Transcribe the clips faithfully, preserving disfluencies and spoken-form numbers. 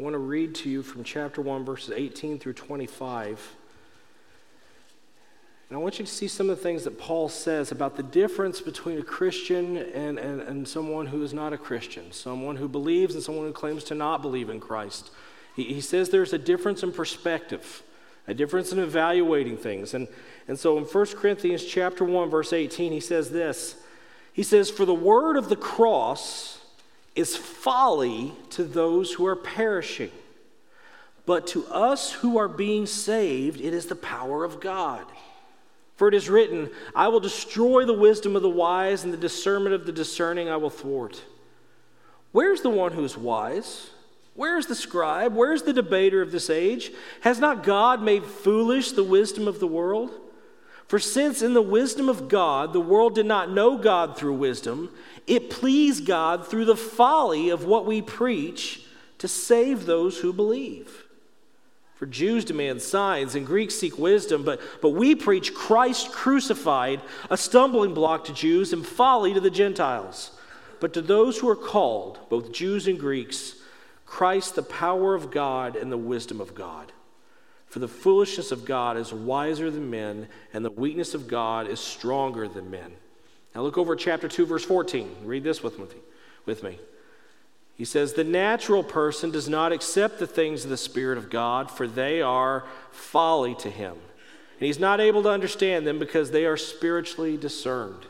I want to read to you from chapter one, verses eighteen through twenty-five. And I want you to see some of the things that Paul says about the difference between a Christian and, and, and someone who is not a Christian, someone who believes and someone who claims to not believe in Christ. He, he says there's a difference in perspective, a difference in evaluating things. And, and so in First Corinthians chapter one, verse eighteen, he says this. He says, "For the word of the cross is folly to those who are perishing, but to us who are being saved, it is the power of God. For it is written, I will destroy the wisdom of the wise, and the discernment of the discerning I will thwart. Where's the one who is wise? Where's the scribe? Where's the debater of this age? Has not God made foolish the wisdom of the world? For since in the wisdom of God, the world did not know God through wisdom, it pleased God through the folly of what we preach to save those who believe. For Jews demand signs and Greeks seek wisdom, but, but we preach Christ crucified, a stumbling block to Jews and folly to the Gentiles. But to those who are called, both Jews and Greeks, Christ the power of God and the wisdom of God. For the foolishness of God is wiser than men, and the weakness of God is stronger than men." Now look over at chapter two, verse fourteen. Read this with me. With me. He says, "The natural person does not accept the things of the Spirit of God, for they are folly to him. And he's not able to understand them because they are spiritually discerned."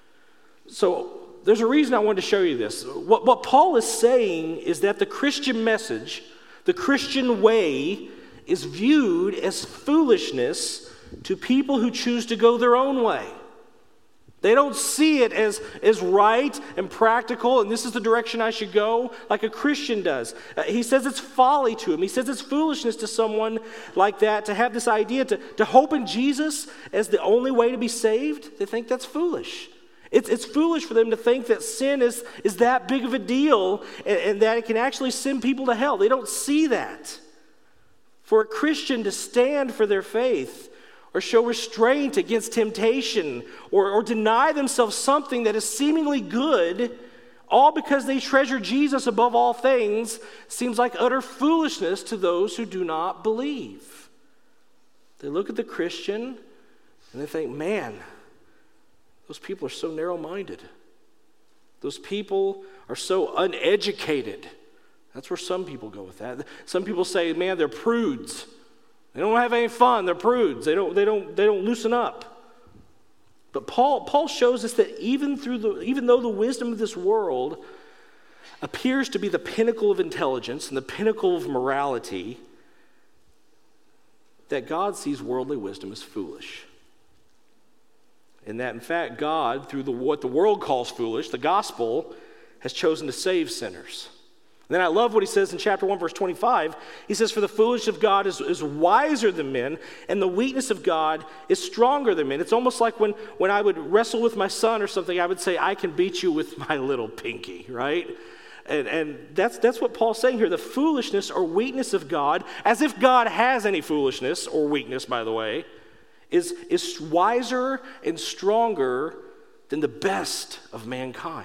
So there's a reason I wanted to show you this. What, what Paul is saying is that the Christian message, the Christian way, is viewed as foolishness to people who choose to go their own way. They don't see it as, as right and practical, and this is the direction I should go, like a Christian does. Uh, he says it's folly to him. He says it's foolishness to someone like that to have this idea, to, to hope in Jesus as the only way to be saved. They think that's foolish. It's, it's foolish for them to think that sin is, is that big of a deal and, and that it can actually send people to hell. They don't see that. For a Christian to stand for their faith or show restraint against temptation or, or deny themselves something that is seemingly good, all because they treasure Jesus above all things, seems like utter foolishness to those who do not believe. They look at the Christian and they think, man, those people are so narrow-minded. Those people are so uneducated. That's where some people go with that. Some people say, man, they're prudes. They don't have any fun. They're prudes. They don't, they don't, they don't loosen up. But Paul, Paul shows us that even through the, even though the wisdom of this world appears to be the pinnacle of intelligence and the pinnacle of morality, that God sees worldly wisdom as foolish. And that, in fact, God, through the, what the world calls foolish, the gospel, has chosen to save sinners. And then I love what he says in chapter one, verse twenty-five. He says, "For the foolishness of God is, is wiser than men, and the weakness of God is stronger than men." It's almost like when, when I would wrestle with my son or something, I would say, "I can beat you with my little pinky," right? And, and that's, that's what Paul's saying here. The foolishness or weakness of God, as if God has any foolishness or weakness, by the way, is, is wiser and stronger than the best of mankind.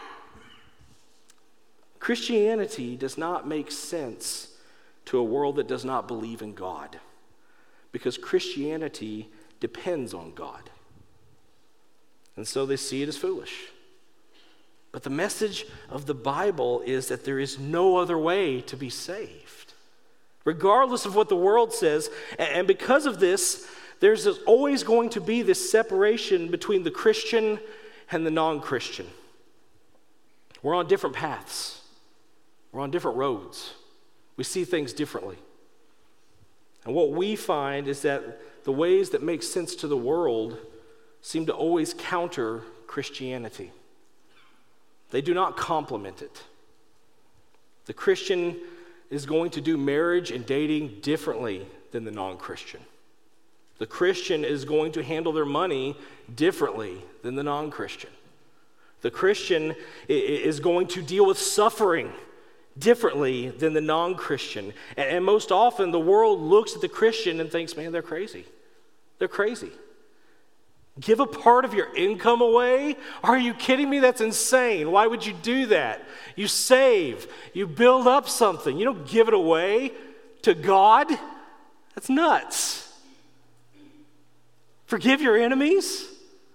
Christianity does not make sense to a world that does not believe in God, because Christianity depends on God. And so they see it as foolish. But the message of the Bible is that there is no other way to be saved, regardless of what the world says. And because of this, there's always going to be this separation between the Christian and the non-Christian. We're on different paths. We're on different roads. We see things differently. And what we find is that the ways that make sense to the world seem to always counter Christianity. They do not complement it. The Christian is going to do marriage and dating differently than the non-Christian. The Christian is going to handle their money differently than the non-Christian. The Christian is going to deal with suffering differently than the non-Christian. And most often the world looks at the Christian and thinks, man, they're crazy. They're crazy. Give a part of your income away? Are you kidding me? That's insane. Why would you do that? You save, you build up something. You don't give it away to God. That's nuts. Forgive your enemies?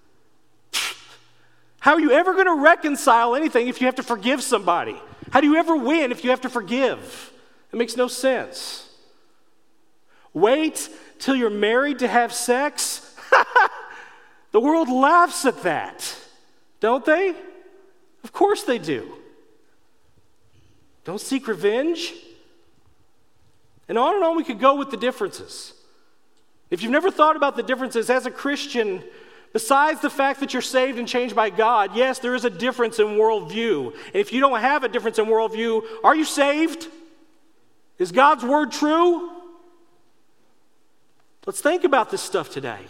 How are you ever going to reconcile anything if you have to forgive somebody? How do you ever win if you have to forgive? It makes no sense. Wait till you're married to have sex? The world laughs at that, don't they? Of course they do. Don't seek revenge. And on and on we could go with the differences. If you've never thought about the differences as a Christian, besides the fact that you're saved and changed by God, yes, there is a difference in worldview. And if you don't have a difference in worldview, are you saved? Is God's word true? Let's think about this stuff today.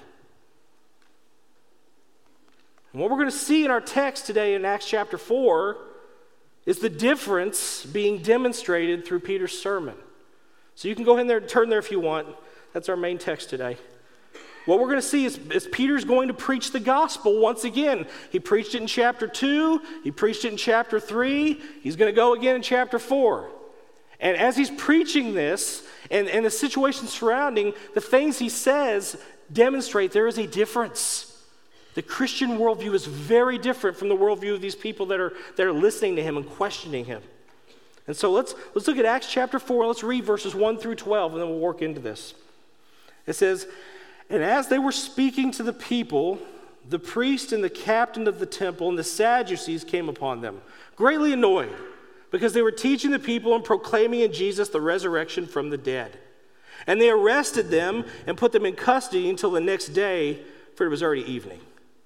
And what we're going to see in our text today in Acts chapter four is the difference being demonstrated through Peter's sermon. So you can go ahead and there, turn there if you want. That's our main text today. What we're going to see is, is Peter's going to preach the gospel once again. He preached it in chapter two. He preached it in chapter three. He's going to go again in chapter four. And as he's preaching this and, and the situation surrounding, the things he says demonstrate there is a difference. The Christian worldview is very different from the worldview of these people that are, that are listening to him and questioning him. And so let's, let's look at Acts chapter four. Let's read verses one through twelve, and then we'll work into this. It says, "And as they were speaking to the people, the priest and the captain of the temple and the Sadducees came upon them, greatly annoyed, because they were teaching the people and proclaiming in Jesus the resurrection from the dead. And they arrested them and put them in custody until the next day, for it was already evening.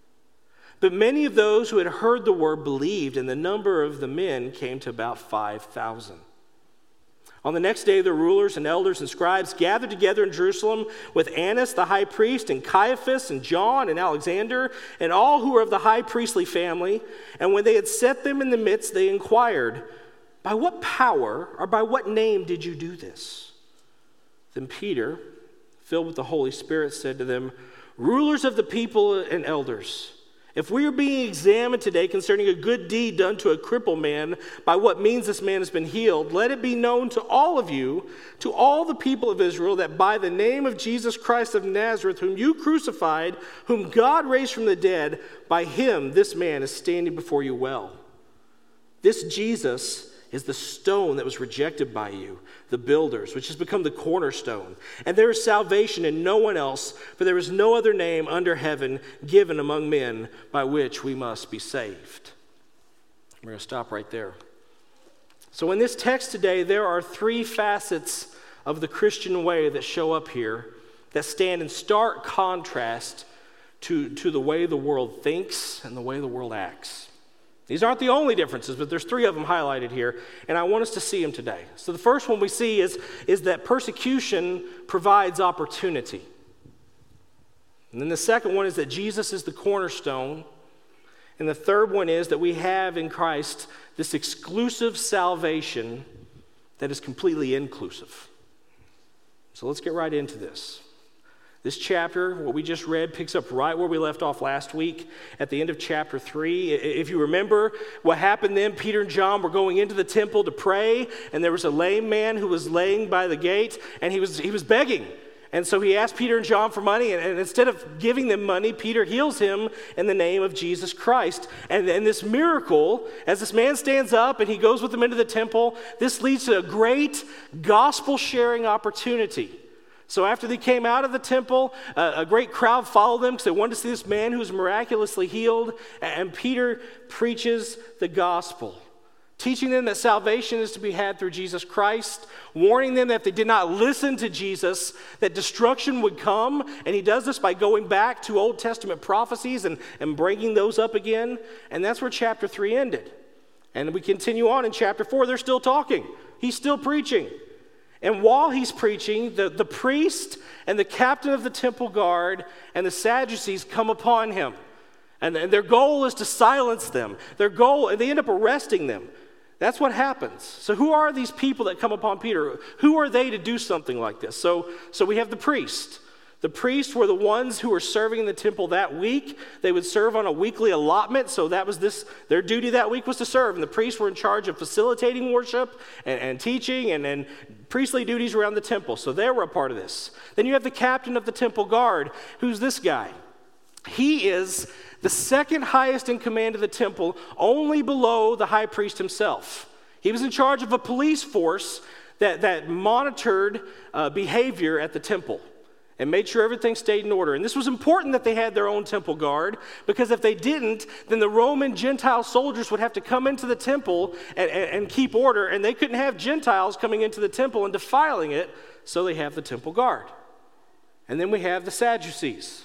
But many of those who had heard the word believed, and the number of the men came to about five thousand. On the next day, the rulers and elders and scribes gathered together in Jerusalem with Annas the high priest, and Caiaphas, and John, and Alexander, and all who were of the high priestly family. And when they had set them in the midst, they inquired, 'By what power or by what name did you do this?' Then Peter, filled with the Holy Spirit, said to them, 'Rulers of the people and elders, if we are being examined today concerning a good deed done to a crippled man, by what means this man has been healed, let it be known to all of you, to all the people of Israel, that by the name of Jesus Christ of Nazareth, whom you crucified, whom God raised from the dead, by him this man is standing before you well. This Jesus is the stone that was rejected by you, the builders, which has become the cornerstone. And there is salvation in no one else, for there is no other name under heaven given among men by which we must be saved.'" We're going to stop right there. So in this text today, there are three facets of the Christian way that show up here that stand in stark contrast to, to the way the world thinks and the way the world acts. These aren't the only differences, but there's three of them highlighted here, and I want us to see them today. So the first one we see is, is that persecution provides opportunity. And then the second one is that Jesus is the cornerstone. And the third one is that we have in Christ this exclusive salvation that is completely inclusive. So let's get right into this. This chapter, what we just read, picks up right where we left off last week at the end of chapter three. If you remember what happened then, Peter and John were going into the temple to pray, and there was a lame man who was laying by the gate, and he was he was begging. And so he asked Peter and John for money, and, and instead of giving them money, Peter heals him in the name of Jesus Christ. And, and this miracle, as this man stands up and he goes with them into the temple, this leads to a great gospel-sharing opportunity. So after they came out of the temple, uh, a great crowd followed them because they wanted to see this man who was miraculously healed. And Peter preaches the gospel, teaching them that salvation is to be had through Jesus Christ, warning them that if they did not listen to Jesus, that destruction would come. And he does this by going back to Old Testament prophecies and, and bringing those up again. And that's where chapter three ended. And we continue on in chapter four. They're still talking. He's still preaching. And while he's preaching, the, the priest and the captain of the temple guard and the Sadducees come upon him. And, and their goal is to silence them. Their goal, and they end up arresting them. That's what happens. So who are these people that come upon Peter? Who are they to do something like this? So, so we have the priest. The priests were the ones who were serving in the temple that week. They would serve on a weekly allotment, so that was this, their duty that week was to serve. And the priests were in charge of facilitating worship and, and teaching and, and priestly duties around the temple. So they were a part of this. Then you have the captain of the temple guard. Who's this guy? He is the second highest in command of the temple, only below the high priest himself. He was in charge of a police force that, that monitored uh, behavior at the temple and made sure everything stayed in order. And this was important that they had their own temple guard, because if they didn't, then the Roman Gentile soldiers would have to come into the temple and, and, and keep order, and they couldn't have Gentiles coming into the temple and defiling it, so they have the temple guard. And then we have the Sadducees.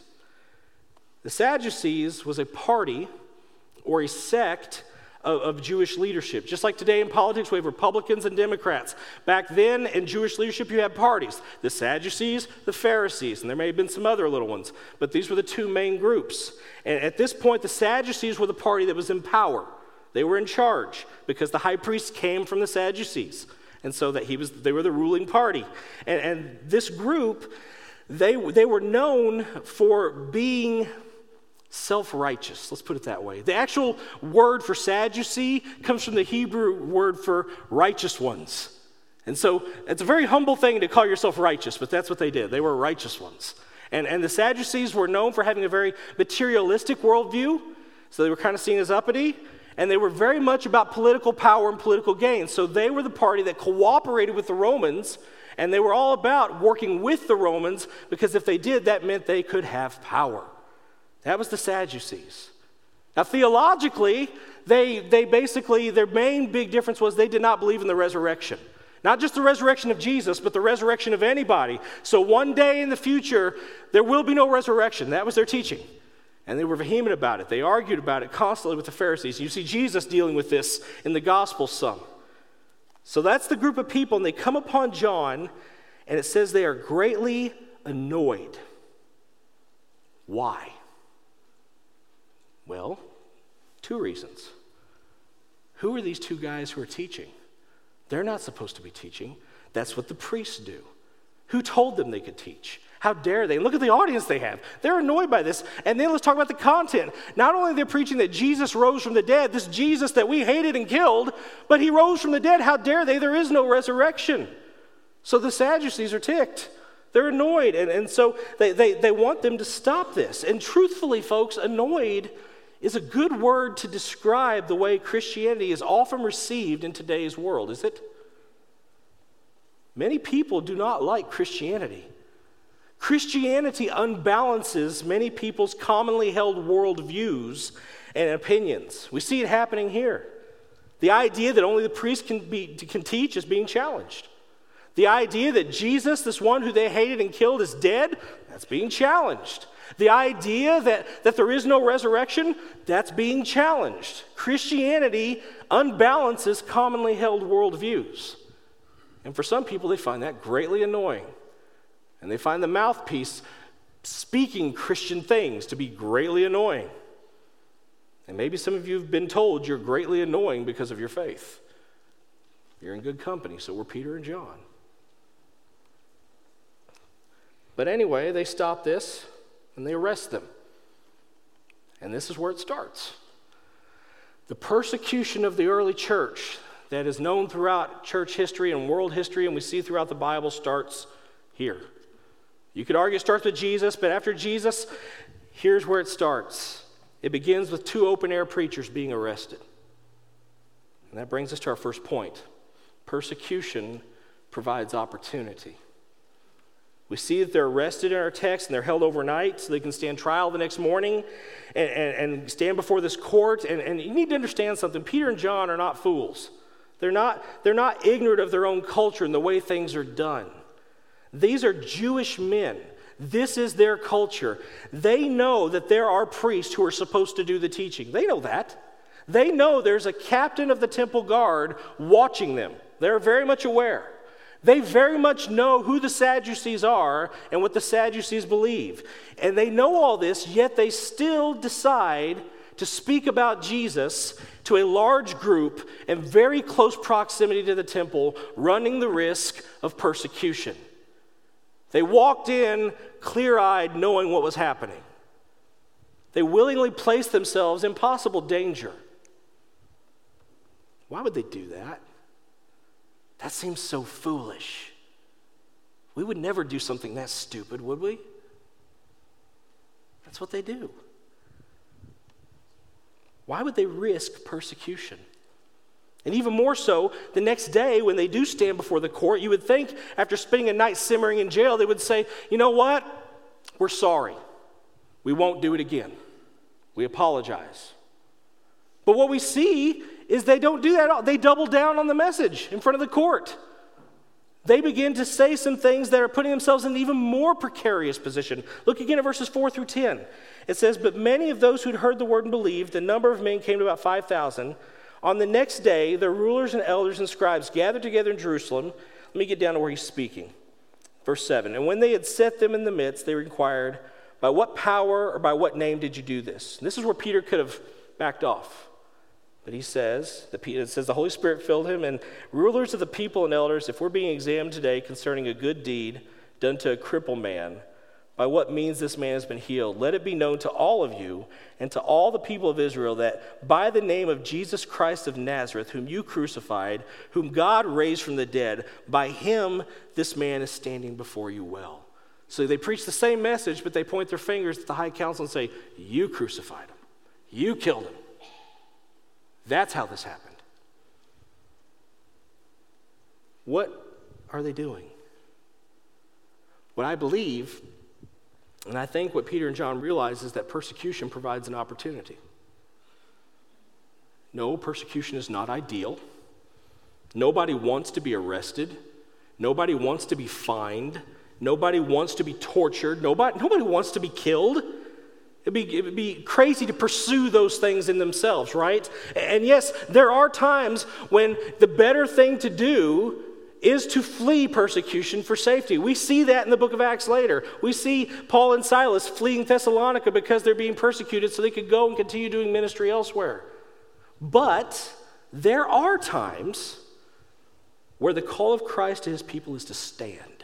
The Sadducees was a party or a sect of, of Jewish leadership. Just like today in politics, we have Republicans and Democrats. Back then in Jewish leadership, you had parties. The Sadducees, the Pharisees, and there may have been some other little ones, but these were the two main groups. And at this point, the Sadducees were the party that was in power. They were in charge because the high priest came from the Sadducees. And so that he was, they were the ruling party. And, and this group, they, they were known for being self-righteous, let's put it that way. The actual word for Sadducee comes from the Hebrew word for righteous ones. And so it's a very humble thing to call yourself righteous, but that's what they did. They were righteous ones. And, and the Sadducees were known for having a very materialistic worldview, so they were kind of seen as uppity, and they were very much about political power and political gain. So they were the party that cooperated with the Romans, and they were all about working with the Romans, because if they did, that meant they could have power. That was the Sadducees. Now, theologically, they, they basically, their main big difference was they did not believe in the resurrection. Not just the resurrection of Jesus, but the resurrection of anybody. So one day in the future, there will be no resurrection. That was their teaching. And they were vehement about it. They argued about it constantly with the Pharisees. You see Jesus dealing with this in the Gospels some. So that's the group of people, and they come upon John, and it says they are greatly annoyed. Why? Well, two reasons. Who are these two guys who are teaching? They're not supposed to be teaching. That's what the priests do. Who told them they could teach? How dare they? And look at the audience they have. They're annoyed by this. And then let's talk about the content. Not only are they preaching that Jesus rose from the dead, this Jesus that we hated and killed, but he rose from the dead. How dare they? There is no resurrection. So the Sadducees are ticked. They're annoyed. And, and so they, they, they want them to stop this. And truthfully, folks, annoyed is a good word to describe the way Christianity is often received in today's world, is it? Many people do not like Christianity. Christianity unbalances many people's commonly held worldviews and opinions. We see it happening here. The idea that only the priest can, be, can teach is being challenged. The idea that Jesus, this one who they hated and killed, is dead, that's being challenged. The idea that, that there is no resurrection, that's being challenged. Christianity unbalances commonly held worldviews. And for some people, they find that greatly annoying. And they find the mouthpiece speaking Christian things to be greatly annoying. And maybe some of you have been told you're greatly annoying because of your faith. You're in good company, so were Peter and John. But anyway, they stop this and they arrest them. And this is where it starts. The persecution of the early church that is known throughout church history and world history, and we see throughout the Bible, starts here. You could argue it starts with Jesus, but after Jesus, here's where it starts. It begins with two open-air preachers being arrested. And that brings us to our first point. Persecution provides opportunity. We see that they're arrested in our text and they're held overnight so they can stand trial the next morning and, and, and stand before this court. And, and you need to understand something. Peter and John are not fools. They're not, they're not ignorant of their own culture and the way things are done. These are Jewish men. This is their culture. They know that there are priests who are supposed to do the teaching. They know that. They know there's a captain of the temple guard watching them. They're very much aware. They very much know who the Sadducees are and what the Sadducees believe. And they know all this, yet they still decide to speak about Jesus to a large group in very close proximity to the temple, running the risk of persecution. They walked in clear-eyed, knowing what was happening. They willingly placed themselves in possible danger. Why would they do that? That seems so foolish. We would never do something that stupid, would we? That's what they do. Why would they risk persecution? And even more so, the next day when they do stand before the court, you would think after spending a night simmering in jail, they would say, you know what? We're sorry. We won't do it again. We apologize. But what we see is they don't do that at all. They double down on the message in front of the court. They begin to say some things that are putting themselves in an even more precarious position. Look again at verses four through ten. It says, but many of those who'd heard the word and believed, the number of men came to about five thousand. On the next day, the rulers and elders and scribes gathered together in Jerusalem. Let me get down to where he's speaking. Verse seven, and when they had set them in the midst, they inquired, by what power or by what name did you do this? And this is where Peter could have backed off. But he says, the, it says the Holy Spirit filled him, and rulers of the people and elders, if we're being examined today concerning a good deed done to a crippled man, by what means this man has been healed, let it be known to all of you and to all the people of Israel that by the name of Jesus Christ of Nazareth, whom you crucified, whom God raised from the dead, by him this man is standing before you well. So they preach the same message, but they point their fingers at the high council and say, you crucified him. You killed him. That's how this happened. What are they doing? What I believe, and I think what Peter and John realize, is that persecution provides an opportunity. No, persecution is not ideal. Nobody wants to be arrested. Nobody wants to be fined. Nobody wants to be tortured. Nobody, nobody wants to be killed. It'd be, it'd be crazy to pursue those things in themselves, right? And yes, there are times when the better thing to do is to flee persecution for safety. We see that in the book of Acts later. We see Paul and Silas fleeing Thessalonica because they're being persecuted so they could go and continue doing ministry elsewhere. But there are times where the call of Christ to his people is to stand.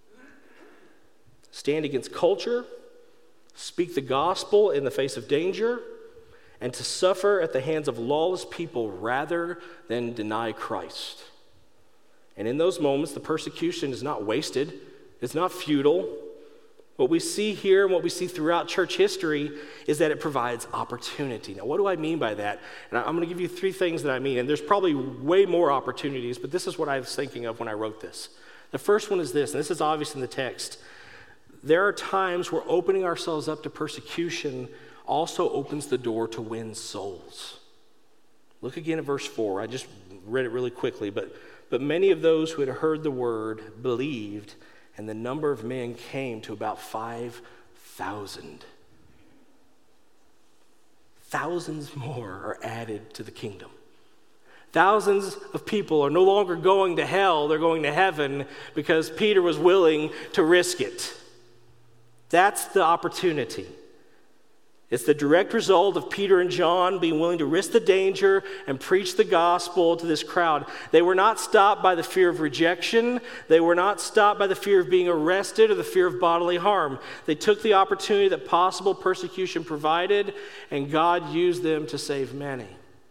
Stand against culture, speak the gospel in the face of danger, and to suffer at the hands of lawless people rather than deny Christ. And in those moments, the persecution is not wasted. It's not futile. What we see here and what we see throughout church history is that it provides opportunity. Now, what do I mean by that? And I'm going to give you three things that I mean, and there's probably way more opportunities, but this is what I was thinking of when I wrote this. The first one is this, and this is obvious in the text. There are times where opening ourselves up to persecution also opens the door to win souls. Look again at verse four. I just read it really quickly, but But many of those who had heard the word believed, and the number of men came to about five thousand. Thousands more are added to the kingdom. Thousands of people are no longer going to hell, they're going to heaven because Peter was willing to risk it. That's the opportunity. It's the direct result of Peter and John being willing to risk the danger and preach the gospel to this crowd. They were not stopped by the fear of rejection. They were not stopped by the fear of being arrested or the fear of bodily harm. They took the opportunity that possible persecution provided, and God used them to save many.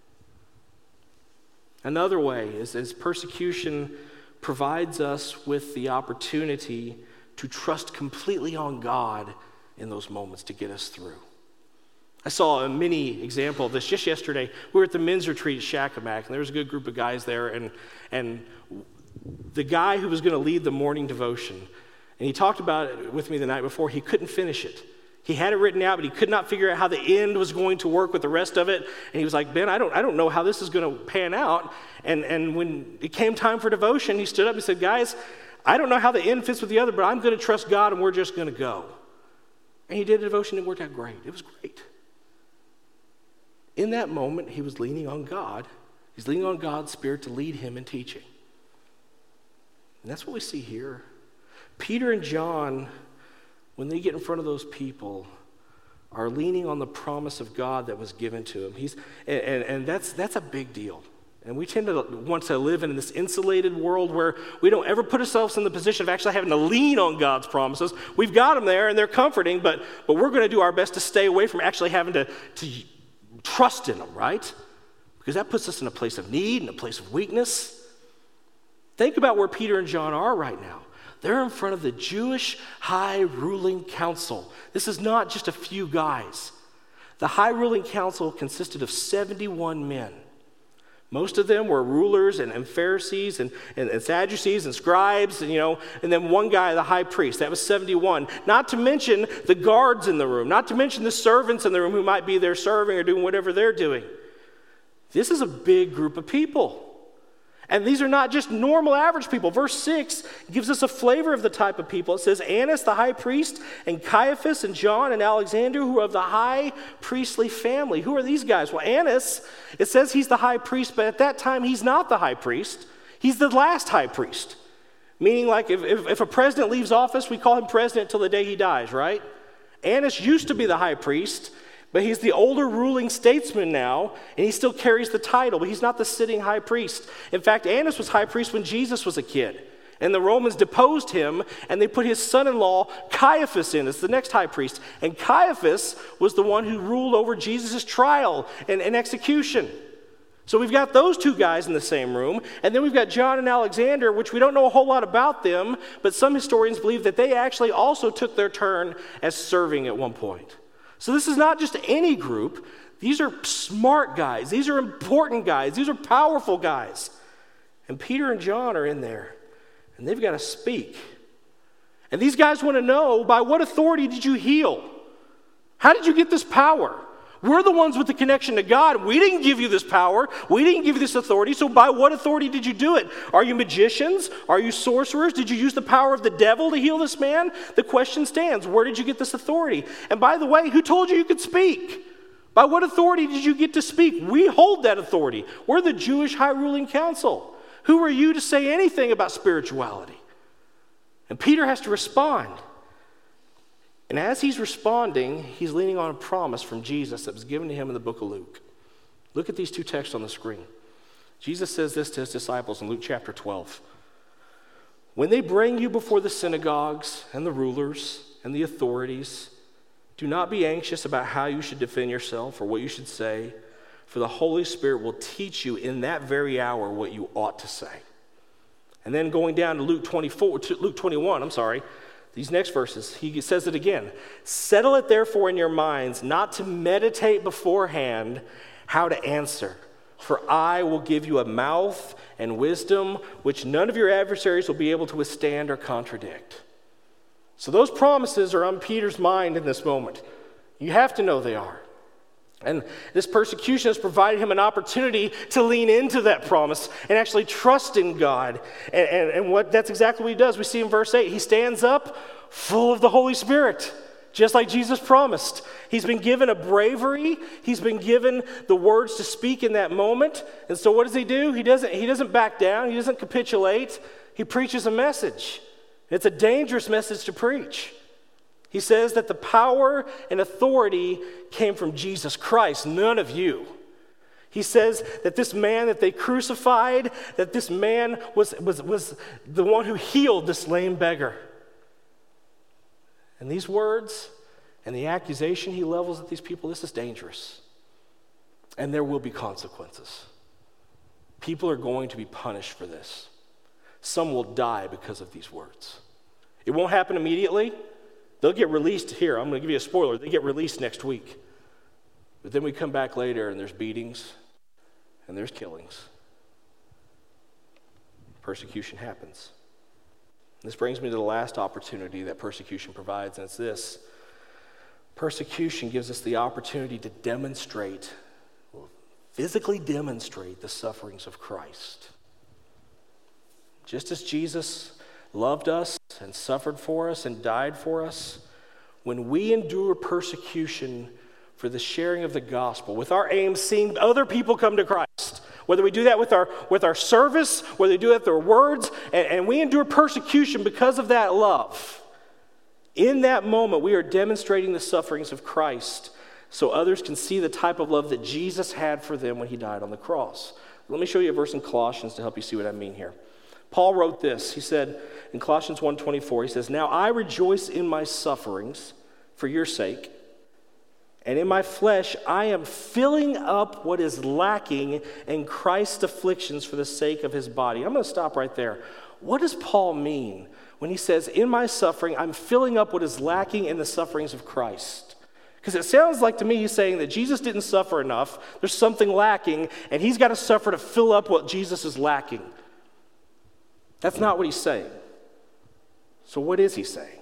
Another way is, is persecution provides us with the opportunity to trust completely on God in those moments to get us through. I saw a mini example of this just yesterday. We were at the men's retreat at Shakamak, and there was a good group of guys there, and, and the guy who was going to lead the morning devotion, and he talked about it with me the night before, he couldn't finish it. He had it written out, but he could not figure out how the end was going to work with the rest of it, and he was like, Ben, I don't, I don't know how this is going to pan out, and, and when it came time for devotion, he stood up and said, guys, I don't know how the end fits with the other, but I'm going to trust God, and we're just going to go. And he did a devotion, and it worked out great. It was great. In that moment, he was leaning on God. He's leaning on God's Spirit to lead him in teaching. And that's what we see here. Peter and John, when they get in front of those people, are leaning on the promise of God that was given to him. He's, and, and, and that's, that's a big deal. And we tend to want to live in this insulated world where we don't ever put ourselves in the position of actually having to lean on God's promises. We've got them there and they're comforting, but, but we're going to do our best to stay away from actually having to, to trust in them, right? Because that puts us in a place of need and a place of weakness. Think about where Peter and John are right now. They're in front of the Jewish high ruling council. This is not just a few guys. The high ruling council consisted of seventy-one men. Most of them were rulers and, and Pharisees and, and, and Sadducees and scribes, and you know, and then one guy, the high priest. That was seventy-one. Not to mention the guards in the room. Not to mention the servants in the room who might be there serving or doing whatever they're doing. This is a big group of people. And these are not just normal average people. Verse six gives us a flavor of the type of people. It says, Annas the high priest, and Caiaphas, and John, and Alexander, who are of the high priestly family. Who are these guys? Well, Annas, it says he's the high priest, but at that time he's not the high priest. He's the last high priest. Meaning like if, if, if a president leaves office, we call him president till the day he dies, right? Annas used to be the high priest, but he's the older ruling statesman now, and he still carries the title, but he's not the sitting high priest. In fact, Annas was high priest when Jesus was a kid, and the Romans deposed him, and they put his son-in-law Caiaphas in as the next high priest. And Caiaphas was the one who ruled over Jesus' trial and, and execution. So we've got those two guys in the same room, and then we've got John and Alexander, which we don't know a whole lot about them, but some historians believe that they actually also took their turn as serving at one point. So this is not just any group. These are smart guys. These are important guys. These are powerful guys. And Peter and John are in there, and they've got to speak. And these guys want to know, by what authority did you heal? How did you get this power? We're the ones with the connection to God. We didn't give you this power. We didn't give you this authority. So by what authority did you do it? Are you magicians? Are you sorcerers? Did you use the power of the devil to heal this man? The question stands, where did you get this authority? And by the way, who told you you could speak? By what authority did you get to speak? We hold that authority. We're the Jewish high ruling council. Who are you to say anything about spirituality? And Peter has to respond. And as he's responding, he's leaning on a promise from Jesus that was given to him in the book of Luke. Look at these two texts on the screen. Jesus says this to his disciples in Luke chapter twelve. When they bring you before the synagogues and the rulers and the authorities, do not be anxious about how you should defend yourself or what you should say, for the Holy Spirit will teach you in that very hour what you ought to say. And then going down to Luke twenty-four, to Luke twenty-one, I'm sorry, these next verses, he says it again. Settle it therefore in your minds not to meditate beforehand how to answer. For I will give you a mouth and wisdom which none of your adversaries will be able to withstand or contradict. So those promises are on Peter's mind in this moment. You have to know they are. And this persecution has provided him an opportunity to lean into that promise and actually trust in God. And, and, and what that's exactly what he does. We see in verse eight, he stands up full of the Holy Spirit, just like Jesus promised. He's been given a bravery. He's been given the words to speak in that moment. And so what does he do? He doesn't, he doesn't back down. He doesn't capitulate. He preaches a message. It's a dangerous message to preach. He says that the power and authority came from Jesus Christ, none of you. He says that this man that they crucified, that this man was, was, was the one who healed this lame beggar. And these words and the accusation he levels at these people, this is dangerous. And there will be consequences. People are going to be punished for this. Some will die because of these words. It won't happen immediately. They'll get released here. I'm going to give you a spoiler. They get released next week. But then we come back later and there's beatings and there's killings. Persecution happens. This brings me to the last opportunity that persecution provides, and it's this. Persecution gives us the opportunity to demonstrate, physically demonstrate the sufferings of Christ. Just as Jesus loved us and suffered for us and died for us, when we endure persecution for the sharing of the gospel, with our aim seeing other people come to Christ, whether we do that with our with our service, whether we do it with our words, and, and we endure persecution because of that love, in that moment we are demonstrating the sufferings of Christ so others can see the type of love that Jesus had for them when he died on the cross. Let me show you a verse in Colossians to help you see what I mean here. Paul wrote this. He said in Colossians one twenty-four, he says, "Now I rejoice in my sufferings for your sake, and in my flesh I am filling up what is lacking in Christ's afflictions for the sake of his body." I'm going to stop right there. What does Paul mean when he says, in my suffering, I'm filling up what is lacking in the sufferings of Christ? Because it sounds like to me he's saying that Jesus didn't suffer enough, there's something lacking, and he's got to suffer to fill up what Jesus is lacking. That's not what he's saying. So what is he saying?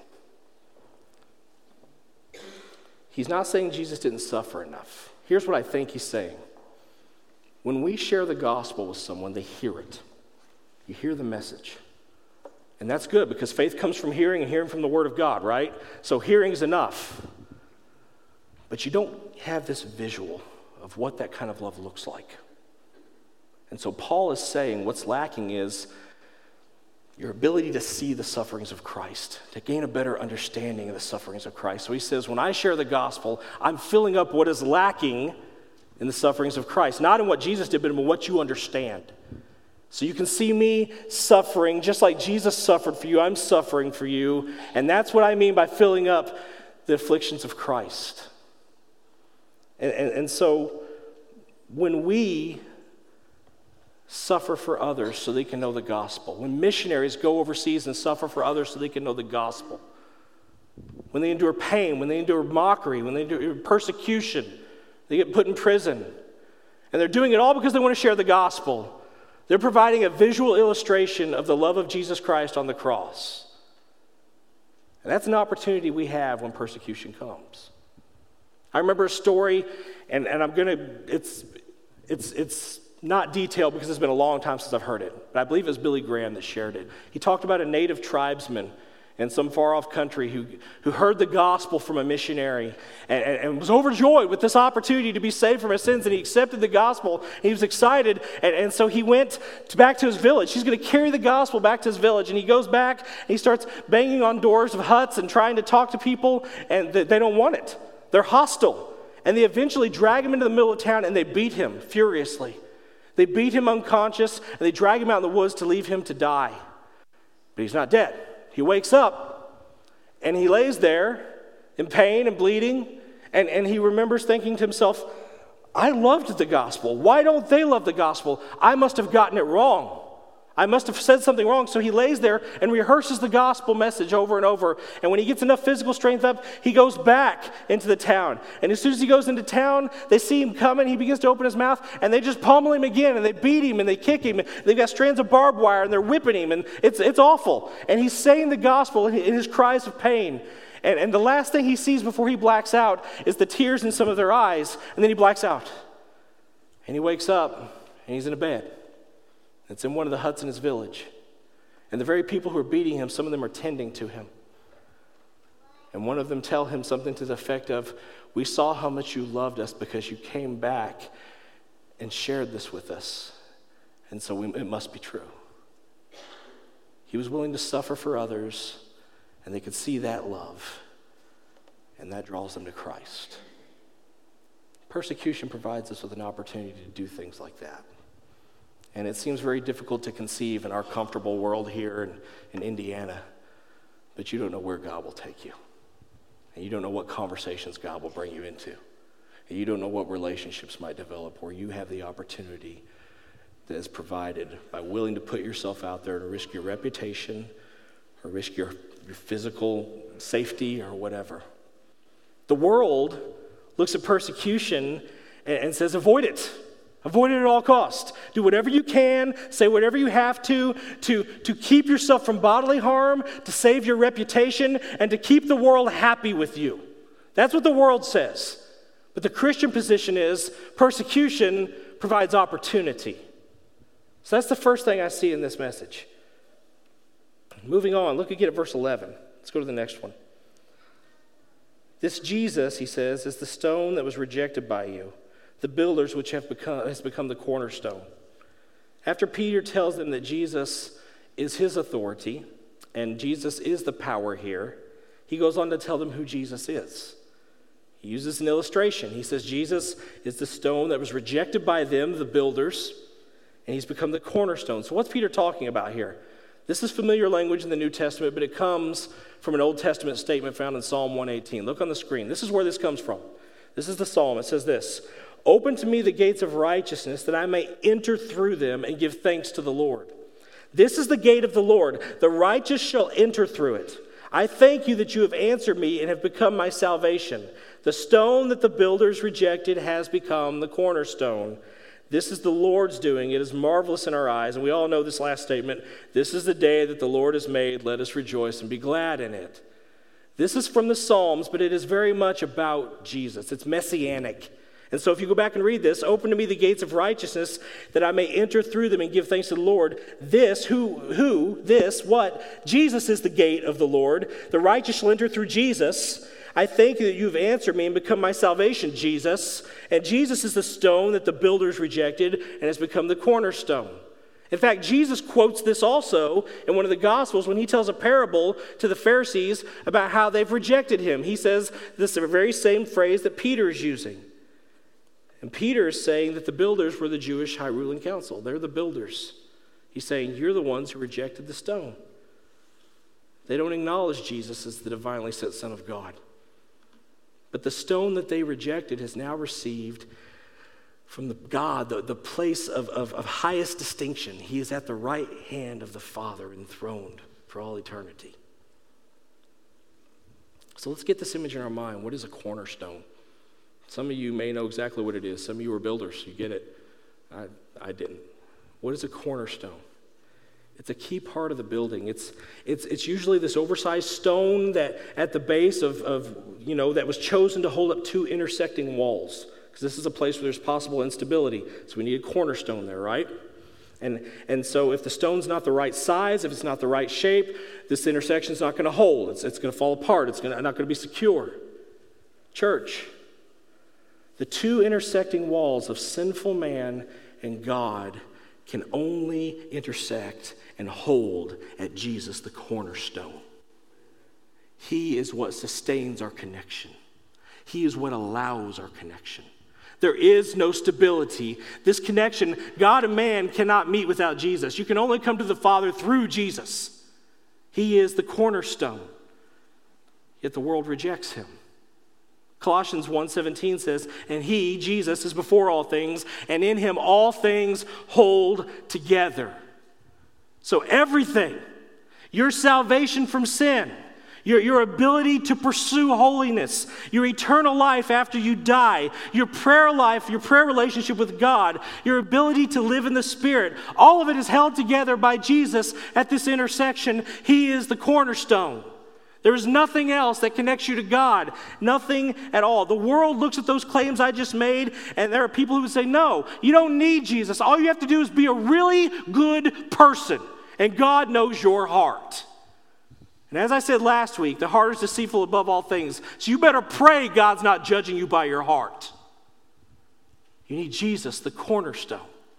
He's not saying Jesus didn't suffer enough. Here's what I think he's saying. When we share the gospel with someone, they hear it. You hear the message. And that's good because faith comes from hearing and hearing from the word of God, right? So hearing is enough. But you don't have this visual of what that kind of love looks like. And so Paul is saying what's lacking is your ability to see the sufferings of Christ, to gain a better understanding of the sufferings of Christ. So he says, when I share the gospel, I'm filling up what is lacking in the sufferings of Christ. Not in what Jesus did, but in what you understand. So you can see me suffering, just like Jesus suffered for you, I'm suffering for you. And that's what I mean by filling up the afflictions of Christ. And, and, and so when we suffer for others so they can know the gospel, when missionaries go overseas and suffer for others so they can know the gospel, when they endure pain, when they endure mockery, when they endure persecution, they get put in prison, and they're doing it all because they want to share the gospel, they're providing a visual illustration of the love of Jesus Christ on the cross. And that's an opportunity we have when persecution comes. I remember a story, and, and I'm going to, it's, it's, it's not detailed because it's been a long time since I've heard it, but I believe it was Billy Graham that shared it. He talked about a native tribesman in some far-off country who, who heard the gospel from a missionary and, and, and was overjoyed with this opportunity to be saved from his sins, and he accepted the gospel, and he was excited, and, and so he went to, back to his village. He's going to carry the gospel back to his village, and he goes back, and he starts banging on doors of huts and trying to talk to people, and they, they don't want it. They're hostile, and they eventually drag him into the middle of town, and they beat him furiously. They beat him unconscious, and they drag him out in the woods to leave him to die. But he's not dead. He wakes up, and he lays there in pain and bleeding, and, and he remembers thinking to himself, I loved the gospel. Why don't they love the gospel? I must have gotten it wrong. I must have said something wrong. So he lays there and rehearses the gospel message over and over. And when he gets enough physical strength up, he goes back into the town. And as soon as he goes into town, they see him coming. He begins to open his mouth, and they just pummel him again, and they beat him, and they kick him. They've got strands of barbed wire, and they're whipping him, and it's it's awful. And he's saying the gospel in his cries of pain. And, and the last thing he sees before he blacks out is the tears in some of their eyes, and then he blacks out. And he wakes up, and he's in a bed. It's in one of the huts in his village. And the very people who are beating him, some of them are tending to him. And one of them tell him something to the effect of, we saw how much you loved us because you came back and shared this with us. And so we, it must be true. He was willing to suffer for others, and they could see that love. And that draws them to Christ. Persecution provides us with an opportunity to do things like that. And it seems very difficult to conceive in our comfortable world here in, in Indiana. But you don't know where God will take you. And you don't know what conversations God will bring you into. And you don't know what relationships might develop where you have the opportunity that is provided by willing to put yourself out there and risk your reputation or risk your, your physical safety or whatever. The world looks at persecution and, and says, avoid it. Avoid it at all costs. Do whatever you can, say whatever you have to, to, to keep yourself from bodily harm, to save your reputation, and to keep the world happy with you. That's what the world says. But the Christian position is persecution provides opportunity. So that's the first thing I see in this message. Moving on, look again at verse eleven. Let's go to the next one. This Jesus, he says, is the stone that was rejected by you, the builders which have become has become the cornerstone. After Peter tells them that Jesus is his authority and Jesus is the power here, he goes on to tell them who Jesus is. He uses an illustration. He says Jesus is the stone that was rejected by them, the builders, and he's become the cornerstone. So what's Peter talking about here? This is familiar language in the New Testament, but it comes from an Old Testament statement found in Psalm one eighteen. Look on the screen. This is where this comes from. This is the psalm. It says this, "Open to me the gates of righteousness, that I may enter through them and give thanks to the Lord. This is the gate of the Lord. The righteous shall enter through it. I thank you that you have answered me and have become my salvation. The stone that the builders rejected has become the cornerstone. This is the Lord's doing. It is marvelous in our eyes." And we all know this last statement. "This is the day that the Lord has made. Let us rejoice and be glad in it." This is from the Psalms, but it is very much about Jesus. It's messianic. And so if you go back and read this, "Open to me the gates of righteousness, that I may enter through them and give thanks to the Lord." This, who, who, this, what? Jesus is the gate of the Lord. The righteous shall enter through Jesus. I thank you that you've answered me and become my salvation, Jesus. And Jesus is the stone that the builders rejected and has become the cornerstone. In fact, Jesus quotes this also in one of the Gospels when he tells a parable to the Pharisees about how they've rejected him. He says this very same phrase that Peter is using. And Peter is saying that the builders were the Jewish high ruling council. They're the builders. He's saying, you're the ones who rejected the stone. They don't acknowledge Jesus as the divinely sent Son of God. But the stone that they rejected has now received from the God, the, the place of, of, of highest distinction. He is at the right hand of the Father, enthroned for all eternity. So let's get this image in our mind. What is a cornerstone? Some of you may know exactly what it is. Some of you are builders. You get it. I, I didn't. What is a cornerstone? It's a key part of the building. It's, it's, it's usually this oversized stone that at the base of, of, you know, that was chosen to hold up two intersecting walls. Because this is a place where there's possible instability. So we need a cornerstone there, right? And, and so if the stone's not the right size, if it's not the right shape, this intersection's not going to hold. It's, it's going to fall apart. It's gonna, not going to be secure. Church, the two intersecting walls of sinful man and God can only intersect and hold at Jesus, the cornerstone. He is what sustains our connection. He is what allows our connection. There is no stability. This connection, God and man cannot meet without Jesus. You can only come to the Father through Jesus. He is the cornerstone. Yet the world rejects him. Colossians one seventeen says, "And he, Jesus, is before all things, and in him all things hold together." So everything, your salvation from sin, your, your ability to pursue holiness, your eternal life after you die, your prayer life, your prayer relationship with God, your ability to live in the Spirit, all of it is held together by Jesus at this intersection. He is the cornerstone. There is nothing else that connects you to God. Nothing at all. The world looks at those claims I just made, and there are people who would say, no, you don't need Jesus. All you have to do is be a really good person, and God knows your heart. And as I said last week, the heart is deceitful above all things, so you better pray God's not judging you by your heart. You need Jesus, the cornerstone.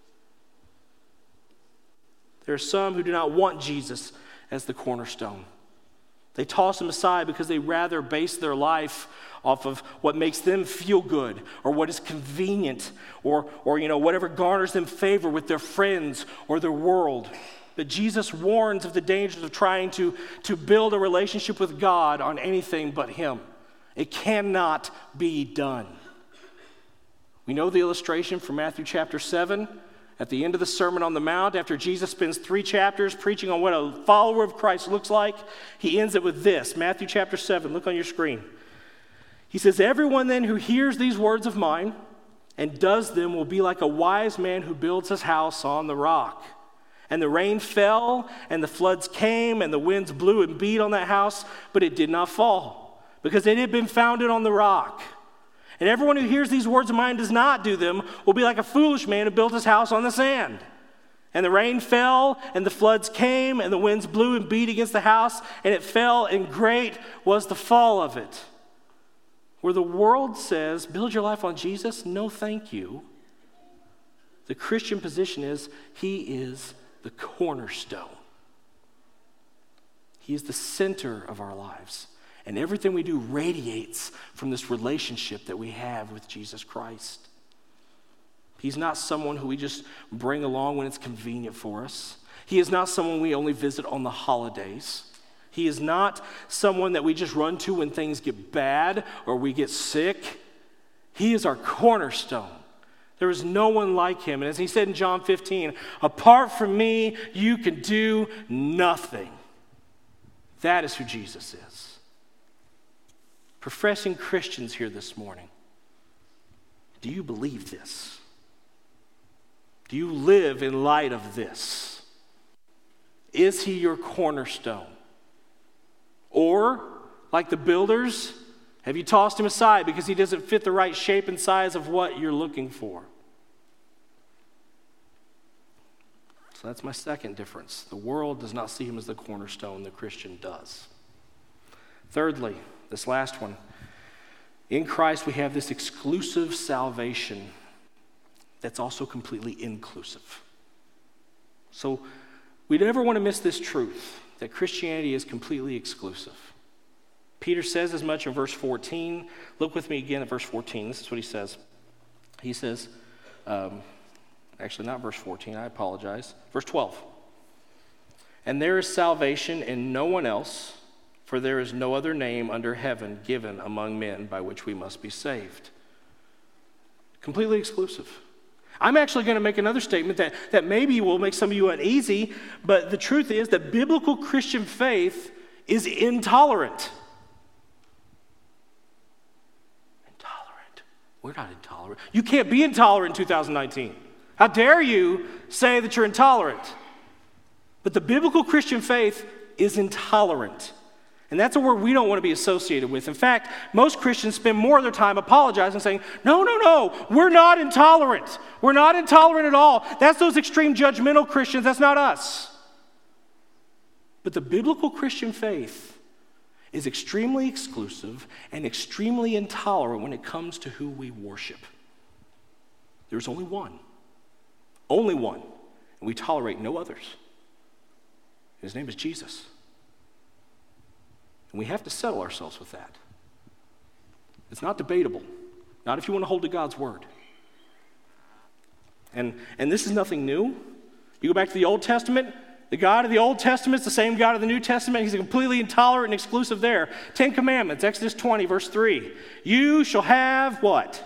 There are some who do not want Jesus as the cornerstone. They toss him aside because they rather base their life off of what makes them feel good or what is convenient or, or you know, whatever garners them favor with their friends or their world. But Jesus warns of the dangers of trying to, to build a relationship with God on anything but him. It cannot be done. We know the illustration from Matthew chapter seven. At the end of the Sermon on the Mount, after Jesus spends three chapters preaching on what a follower of Christ looks like, he ends it with this. Matthew chapter seven, look on your screen. He says, "Everyone then who hears these words of mine and does them will be like a wise man who builds his house on the rock. And the rain fell, and the floods came, and the winds blew and beat on that house, but it did not fall, because it had been founded on the rock. And everyone who hears these words of mine and does not do them will be like a foolish man who built his house on the sand. And the rain fell, and the floods came, and the winds blew and beat against the house, and it fell, and great was the fall of it." Where the world says, build your life on Jesus, no thank you. The Christian position is, he is the cornerstone. He is the center of our lives. And everything we do radiates from this relationship that we have with Jesus Christ. He's not someone who we just bring along when it's convenient for us. He is not someone we only visit on the holidays. He is not someone that we just run to when things get bad or we get sick. He is our cornerstone. There is no one like him. And as he said in John fifteen, apart from me, you can do nothing. That is who Jesus is. Professing Christians here this morning, do you believe this? Do you live in light of this? Is he your cornerstone? Or, like the builders, have you tossed him aside because he doesn't fit the right shape and size of what you're looking for? So that's my second difference. The world does not see him as the cornerstone, the Christian does. Thirdly, this last one, in Christ we have this exclusive salvation that's also completely inclusive. So we never want to miss this truth, that Christianity is completely exclusive. Peter says as much in verse fourteen. Look with me again at verse fourteen. This is what he says. He says, um, actually not verse fourteen, I apologize. Verse twelve. And there is salvation in no one else, for there is no other name under heaven given among men by which we must be saved. Completely exclusive. I'm actually going to make another statement that, that maybe will make some of you uneasy, but the truth is that biblical Christian faith is intolerant. Intolerant. We're not intolerant. You can't be intolerant in two thousand nineteen. How dare you say that you're intolerant? But the biblical Christian faith is intolerant. And that's a word we don't want to be associated with. In fact, most Christians spend more of their time apologizing, saying, no, no, no, we're not intolerant. We're not intolerant at all. That's those extreme judgmental Christians. That's not us. But the biblical Christian faith is extremely exclusive and extremely intolerant when it comes to who we worship. There's only one. Only one. And we tolerate no others. His name is Jesus. And we have to settle ourselves with that. It's not debatable. Not if you want to hold to God's word. And, and this is nothing new. You go back to the Old Testament, the God of the Old Testament is the same God of the New Testament. He's completely intolerant and exclusive there. Ten Commandments, Exodus twenty, verse three. You shall have what?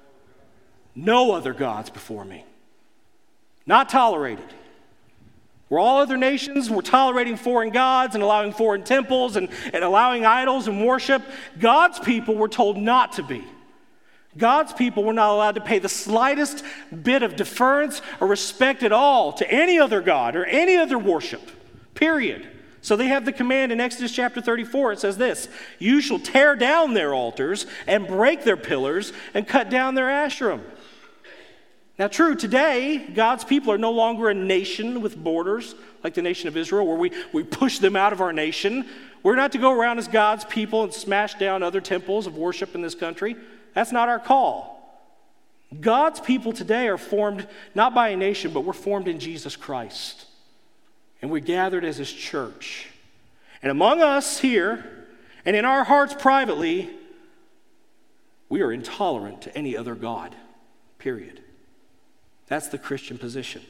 No other gods before me. Not tolerated. Where all other nations were tolerating foreign gods and allowing foreign temples and, and allowing idols and worship, God's people were told not to be. God's people were not allowed to pay the slightest bit of deference or respect at all to any other god or any other worship, period. So they have the command in Exodus chapter thirty-four. It says this, you shall tear down their altars and break their pillars and cut down their Asherim. Now, true, today, God's people are no longer a nation with borders like the nation of Israel, where we, we push them out of our nation. We're not to go around as God's people and smash down other temples of worship in this country. That's not our call. God's people today are formed not by a nation, but we're formed in Jesus Christ. And we're gathered as his church. And among us here, and in our hearts privately, we are intolerant to any other God, period. That's the Christian position.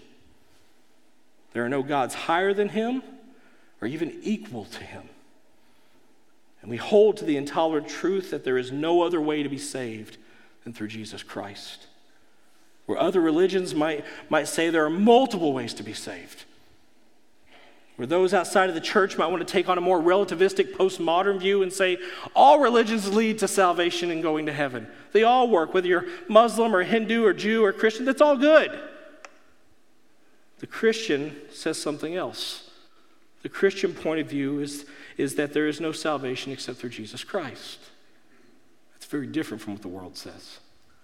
There are no gods higher than him or even equal to him. And we hold to the intolerant truth that there is no other way to be saved than through Jesus Christ. Where other religions might, might say there are multiple ways to be saved. Where those outside of the church might want to take on a more relativistic postmodern view and say all religions lead to salvation and going to heaven. They all work, whether you're Muslim or Hindu or Jew or Christian, that's all good. The Christian says something else. The Christian point of view is, is that there is no salvation except through Jesus Christ. That's very different from what the world says.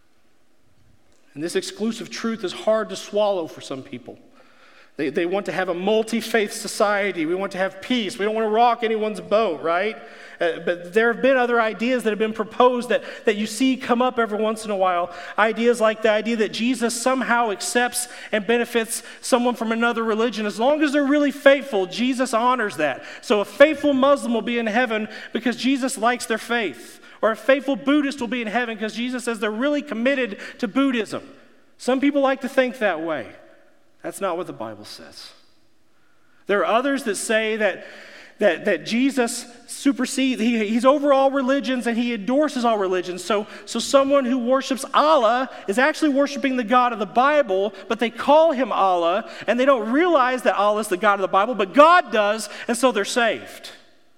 And this exclusive truth is hard to swallow for some people. They, they want to have a multi-faith society. We want to have peace. We don't want to rock anyone's boat, right? Uh, but there have been other ideas that have been proposed that, that you see come up every once in a while. Ideas like the idea that Jesus somehow accepts and benefits someone from another religion. As long as they're really faithful, Jesus honors that. So a faithful Muslim will be in heaven because Jesus likes their faith. Or a faithful Buddhist will be in heaven because Jesus says they're really committed to Buddhism. Some people like to think that way. That's not what the Bible says. There are others that say that, that, that Jesus supersedes, he, he's over all religions and he endorses all religions. So, so someone who worships Allah is actually worshiping the God of the Bible, but they call him Allah, and they don't realize that Allah is the God of the Bible, but God does, and so they're saved.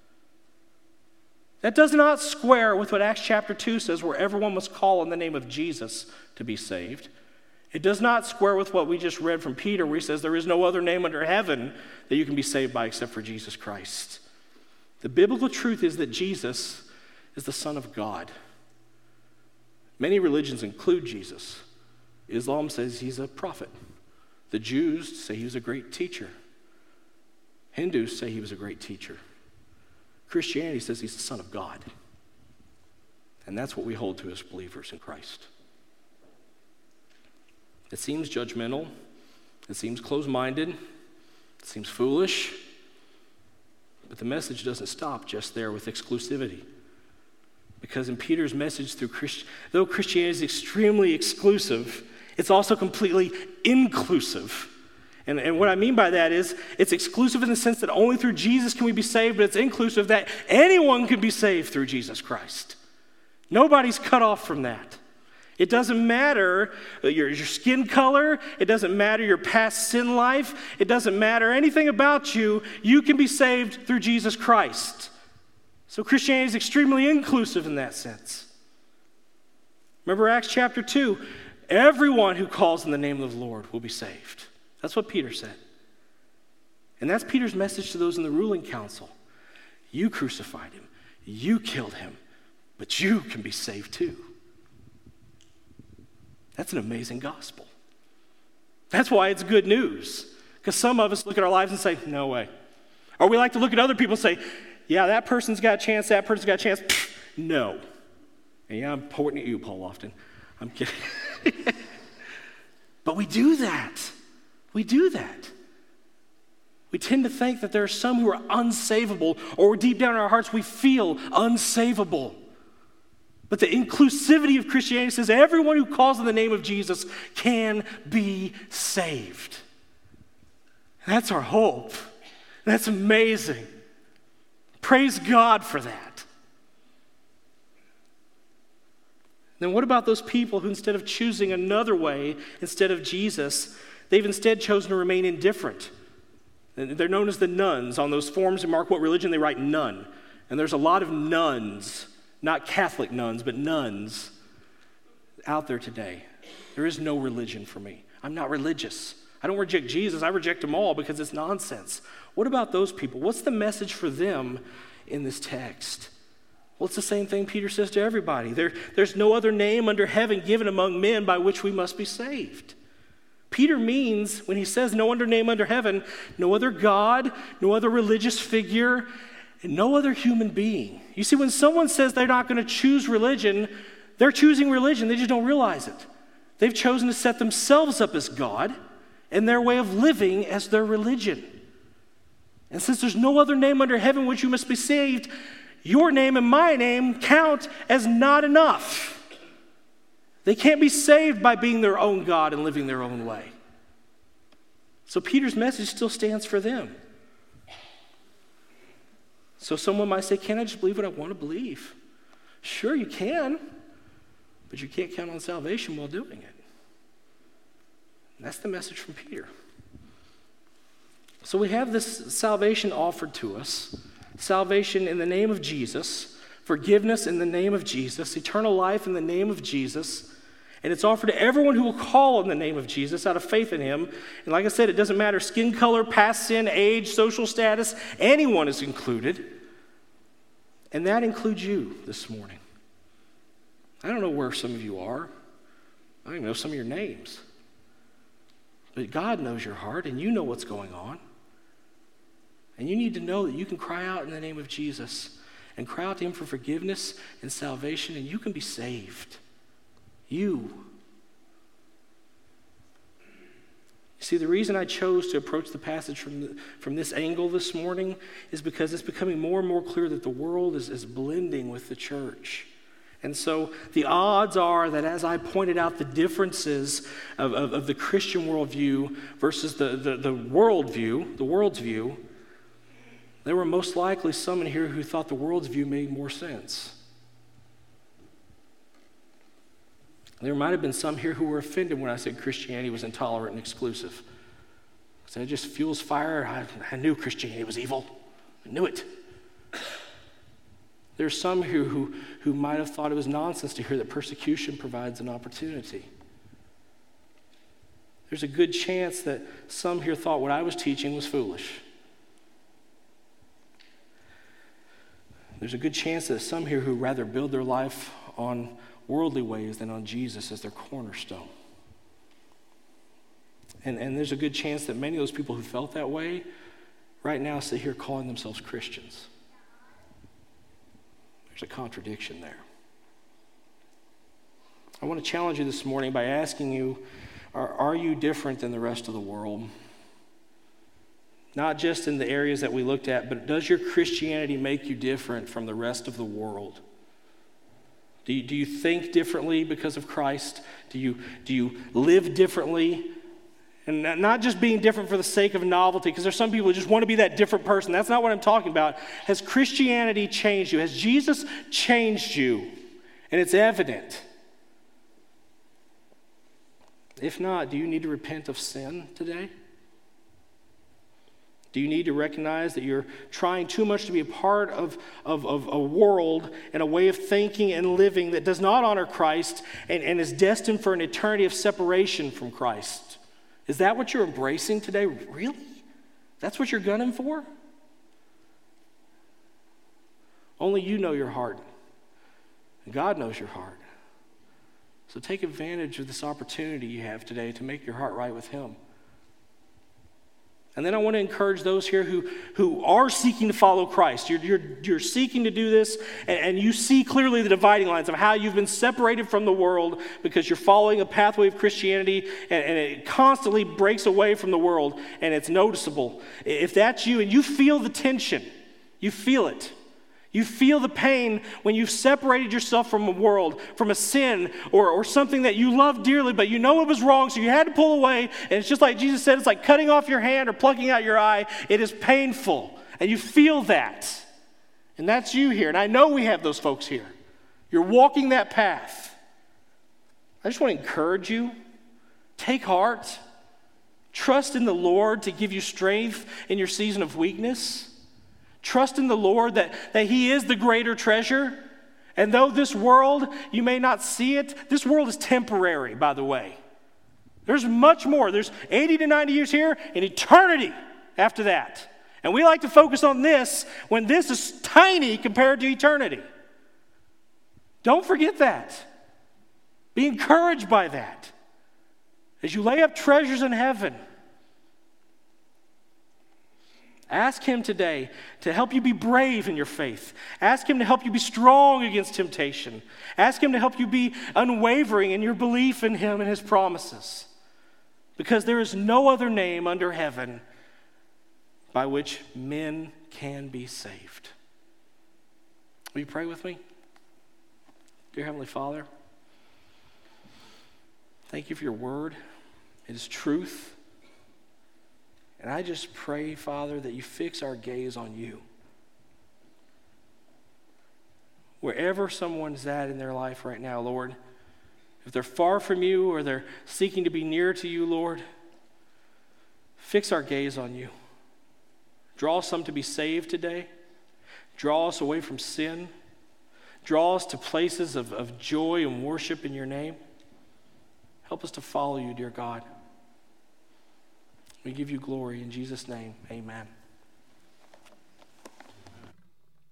That does not square with what Acts chapter two says, where everyone must call on the name of Jesus to be saved. It does not square with what we just read from Peter, where he says there is no other name under heaven that you can be saved by except for Jesus Christ. The biblical truth is that Jesus is the Son of God. Many religions include Jesus. Islam says he's a prophet. The Jews say he was a great teacher. Hindus say he was a great teacher. Christianity says he's the Son of God. And that's what we hold to as believers in Christ. It seems judgmental. It seems closed-minded. It seems foolish. But the message doesn't stop just there with exclusivity. Because in Peter's message, through Christ, though Christianity is extremely exclusive, it's also completely inclusive. And, and what I mean by that is it's exclusive in the sense that only through Jesus can we be saved, but it's inclusive that anyone can be saved through Jesus Christ. Nobody's cut off from that. It doesn't matter your, your skin color. It doesn't matter your past sin life. It doesn't matter anything about you. You can be saved through Jesus Christ. So Christianity is extremely inclusive in that sense. Remember Acts chapter two, everyone who calls in the name of the Lord will be saved. That's what Peter said. And that's Peter's message to those in the ruling council. You crucified him. You killed him. But you can be saved too. That's an amazing gospel. That's why it's good news. Because some of us look at our lives and say, no way. Or we like to look at other people and say, yeah, that person's got a chance, that person's got a chance. Pfft, no. And yeah, I'm pointing at you, Paul Lofton. I'm kidding. But we do that. We do that. We tend to think that there are some who are unsavable, or deep down in our hearts we feel unsavable. But the inclusivity of Christianity says everyone who calls on the name of Jesus can be saved. That's our hope. That's amazing. Praise God for that. Then what about those people who, instead of choosing another way instead of Jesus, they've instead chosen to remain indifferent? They're known as the nuns. On those forms in Mark What Religion, they write none. And there's a lot of nuns. Not Catholic nuns, but nuns out there today. There is no religion for me. I'm not religious. I don't reject Jesus. I reject them all because it's nonsense. What about those people? What's the message for them in this text? Well, it's the same thing Peter says to everybody. There, there's no other name under heaven given among men by which we must be saved. Peter means, when he says no other name under heaven, no other God, no other religious figure, and no other human being. You see, when someone says they're not going to choose religion, they're choosing religion. They just don't realize it. They've chosen to set themselves up as God and their way of living as their religion. And since there's no other name under heaven which you must be saved, your name and my name count as not enough. They can't be saved by being their own God and living their own way. So Peter's message still stands for them. So someone might say, can't I just believe what I want to believe? Sure, you can, but you can't count on salvation while doing it. And that's the message from Peter. So we have this salvation offered to us, salvation in the name of Jesus, forgiveness in the name of Jesus, eternal life in the name of Jesus, and it's offered to everyone who will call on the name of Jesus out of faith in him. And like I said, it doesn't matter skin color, past sin, age, social status, anyone is included. And that includes you this morning. I don't know where some of you are. I don't even know some of your names. But God knows your heart, and you know what's going on. And you need to know that you can cry out in the name of Jesus and cry out to him for forgiveness and salvation, and you can be saved. You. You see, the reason I chose to approach the passage from, the, from this angle this morning is because it's becoming more and more clear that the world is, is blending with the church. And so the odds are that as I pointed out the differences of, of, of the Christian worldview versus the, the, the worldview, the world's view, there were most likely some in here who thought the world's view made more sense. There might have been some here who were offended when I said Christianity was intolerant and exclusive. So it just fuels fire. I, I knew Christianity was evil. I knew it. There's some who, who, who might have thought it was nonsense to hear that persecution provides an opportunity. There's a good chance that some here thought what I was teaching was foolish. There's a good chance that some here who rather build their life on worldly ways than on Jesus as their cornerstone. And, and there's a good chance that many of those people who felt that way right now sit here calling themselves Christians. There's a contradiction there. I want to challenge you this morning by asking you, are, are you different than the rest of the world? Not just in the areas that we looked at, but does your Christianity make you different from the rest of the world? Do you, do you think differently because of Christ? Do you, do you live differently? And not just being different for the sake of novelty, because there's some people who just want to be that different person. That's not what I'm talking about. Has Christianity changed you? Has Jesus changed you? And it's evident. If not, do you need to repent of sin today? Do you need to recognize that you're trying too much to be a part of, of, of a world and a way of thinking and living that does not honor Christ and, and is destined for an eternity of separation from Christ? Is that what you're embracing today? Really? That's what you're gunning for? Only you know your heart. And God knows your heart. So take advantage of this opportunity you have today to make your heart right with Him. And then I want to encourage those here who, who are seeking to follow Christ. You're, you're, you're seeking to do this, and, and you see clearly the dividing lines of how you've been separated from the world because you're following a pathway of Christianity, and, and it constantly breaks away from the world, and it's noticeable. If that's you, and you feel the tension, you feel it. You feel the pain when you've separated yourself from a world, from a sin, or, or something that you love dearly, but you know it was wrong, so you had to pull away. And it's just like Jesus said, it's like cutting off your hand or plucking out your eye. It is painful, and you feel that. And that's you here, and I know we have those folks here. You're walking that path. I just want to encourage you. Take heart. Trust in the Lord to give you strength in your season of weakness. Trust in the Lord that, that He is the greater treasure. And though this world, you may not see it, this world is temporary, by the way. There's much more. There's eighty to ninety years here and eternity after that. And we like to focus on this when this is tiny compared to eternity. Don't forget that. Be encouraged by that. As you lay up treasures in heaven, ask Him today to help you be brave in your faith. Ask Him to help you be strong against temptation. Ask Him to help you be unwavering in your belief in Him and His promises. Because there is no other name under heaven by which men can be saved. Will you pray with me? Dear Heavenly Father, thank you for your word. It is truth. And I just pray, Father, that you fix our gaze on you. Wherever someone's at in their life right now, Lord, if they're far from you or they're seeking to be near to you, Lord, fix our gaze on you. Draw some to be saved today. Draw us away from sin. Draw us to places of, of joy and worship in your name. Help us to follow you, dear God. We give you glory in Jesus' name. Amen.